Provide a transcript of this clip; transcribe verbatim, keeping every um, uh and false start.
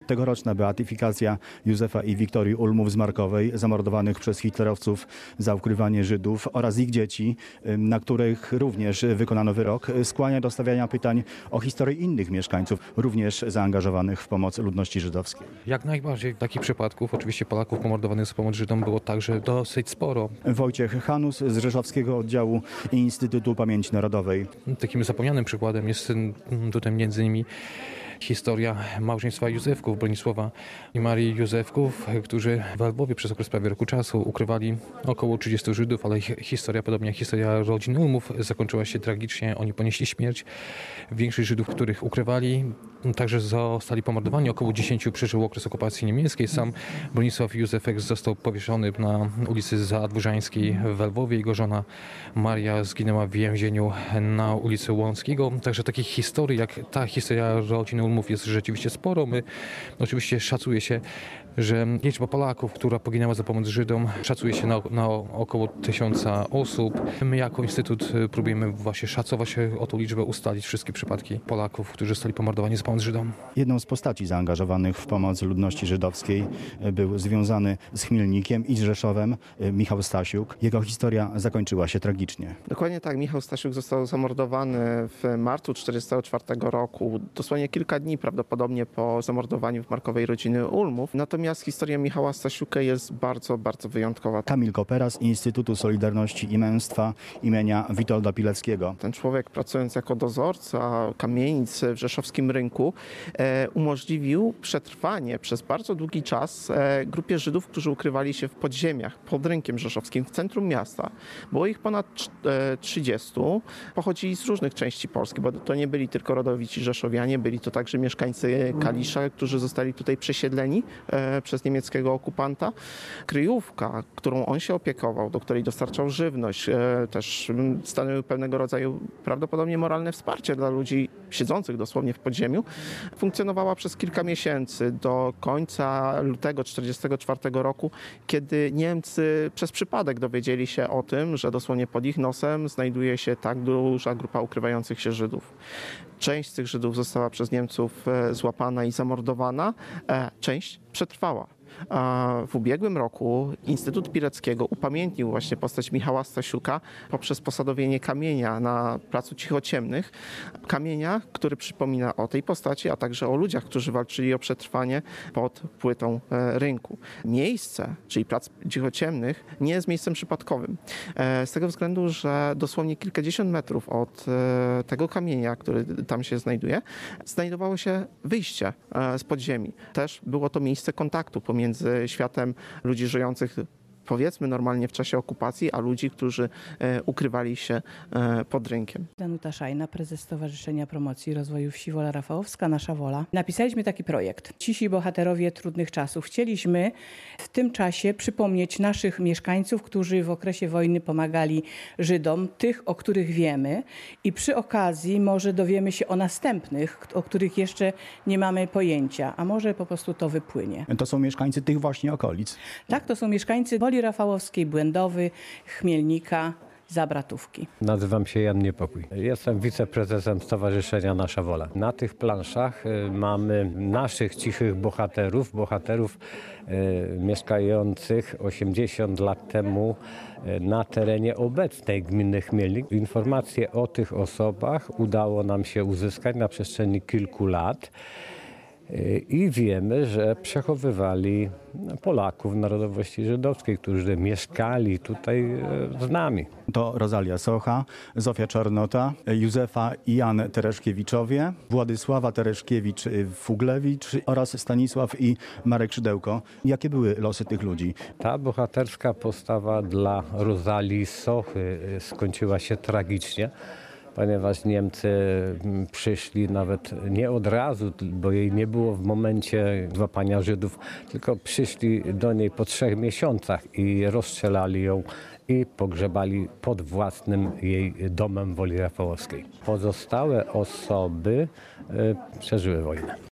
Tegoroczna beatyfikacja Józefa i Wiktorii Ulmów z Markowej, zamordowanych przez hitlerowców za ukrywanie Żydów oraz ich dzieci, na których również wykonano wyrok, skłania do stawiania pytań o historię innych mieszkańców, również zaangażowanych w pomoc ludności żydowskiej. Jak najbardziej. Takich przypadków, oczywiście Polaków pomordowanych za pomoc Żydom było także dosyć sporo. Wojciech Hanus z Rzeszowskiego Oddziału Instytutu Pamięci Narodowej. Takim zapomnianym przykładem jest tutaj między innymi historia małżeństwa Józefków, Bronisława i Marii Józefków, którzy w Lwowie przez okres prawie roku czasu ukrywali około trzydziestu Żydów, ale ich historia, podobnie jak historia rodziny Ulmów, zakończyła się tragicznie. Oni ponieśli śmierć. Większość Żydów, których ukrywali, także zostali pomordowani. Około dziesięciu przeżył okres okupacji niemieckiej. Sam Bronisław Józefek został powieszony na ulicy Zadwórzańskiej w Lwowie. Jego żona Maria zginęła w więzieniu na ulicy Łąckiego. Także takich historii, jak ta historia rodziny Ulmów, jest rzeczywiście sporo. My, oczywiście szacuje się, że liczba Polaków, która poginęła za pomoc Żydom, szacuje się na, na około tysiąca osób. My jako Instytut próbujemy właśnie szacować o tą liczbę, ustalić wszystkie przypadki Polaków, którzy zostali pomordowani za pomoc Żydom. Jedną z postaci zaangażowanych w pomoc ludności żydowskiej był związany z Chmielnikiem i z Rzeszowem Michał Stasiuk. Jego historia zakończyła się tragicznie. Dokładnie tak. Michał Stasiuk został zamordowany w marcu tysiąc dziewięćset czterdziestego czwartego roku, dosłownie kilka dni prawdopodobnie po zamordowaniu w Markowej rodziny Ulmów. Natomiast historia Michała Stasiuka jest bardzo, bardzo wyjątkowa. Kamil Kopera z Instytutu Solidarności i Męstwa imienia Witolda Pileckiego. Ten człowiek, pracując jako dozorca kamienic w rzeszowskim rynku, e, umożliwił przetrwanie przez bardzo długi czas e, grupie Żydów, którzy ukrywali się w podziemiach pod rynkiem rzeszowskim w centrum miasta. Było ich ponad trzydziestu. Pochodzili z różnych części Polski, bo to nie byli tylko rodowici rzeszowianie, byli to także mieszkańcy Kalisza, którzy zostali tutaj przesiedleni e, przez niemieckiego okupanta. Kryjówka, którą on się opiekował, do której dostarczał żywność, e, też stanowił pewnego rodzaju prawdopodobnie moralne wsparcie dla ludzi siedzących dosłownie w podziemiu, funkcjonowała przez kilka miesięcy do końca lutego tysiąc dziewięćset czterdziestego czwartego roku, kiedy Niemcy przez przypadek dowiedzieli się o tym, że dosłownie pod ich nosem znajduje się tak duża grupa ukrywających się Żydów. Część z tych Żydów została przez Niemców złapana i zamordowana, część przetrwała. W ubiegłym roku Instytut Pileckiego upamiętnił właśnie postać Michała Stasiuka poprzez posadowienie kamienia na Placu Cichociemnych. Kamienia, który przypomina o tej postaci, a także o ludziach, którzy walczyli o przetrwanie pod płytą rynku. Miejsce, czyli Plac Cichociemnych, nie jest miejscem przypadkowym. Z tego względu, że dosłownie kilkadziesiąt metrów od tego kamienia, który tam się znajduje, znajdowało się wyjście z podziemi. Też było to miejsce kontaktu pomiędzy światem ludzi żyjących, powiedzmy normalnie w czasie okupacji, a ludzi, którzy e, ukrywali się e, pod rynkiem. Danuta Szajna, prezes Stowarzyszenia Promocji i Rozwoju Wsi Wola Rafałowska, Nasza Wola. Napisaliśmy taki projekt. Cisi bohaterowie trudnych czasów. Chcieliśmy w tym czasie przypomnieć naszych mieszkańców, którzy w okresie wojny pomagali Żydom, tych, o których wiemy, i przy okazji może dowiemy się o następnych, o których jeszcze nie mamy pojęcia, a może po prostu to wypłynie. To są mieszkańcy tych właśnie okolic. Tak, to są mieszkańcy Woli Rafałowskiej, Błędowy, Chmielnika, Zabratówki. Nazywam się Jan Niepokój. Jestem wiceprezesem Stowarzyszenia Nasza Wola. Na tych planszach mamy naszych cichych bohaterów, bohaterów e, mieszkających osiemdziesiąt lat temu na terenie obecnej gminy Chmielnik. Informacje o tych osobach udało nam się uzyskać na przestrzeni kilku lat. I wiemy, że przechowywali Polaków narodowości żydowskiej, którzy mieszkali tutaj z nami. To Rosalia Socha, Zofia Czarnota, Józefa i Jan Tereszkiewiczowie, Władysława Tereszkiewicz-Fuglewicz oraz Stanisław i Marek Szydełko. Jakie były losy tych ludzi? Ta bohaterska postawa dla Rosalii Sochy skończyła się tragicznie, ponieważ Niemcy przyszli nawet nie od razu, bo jej nie było w momencie złapania Żydów, tylko przyszli do niej po trzech miesiącach i rozstrzelali ją i pogrzebali pod własnym jej domem w Woli Rafałowskiej. Pozostałe osoby przeżyły wojnę.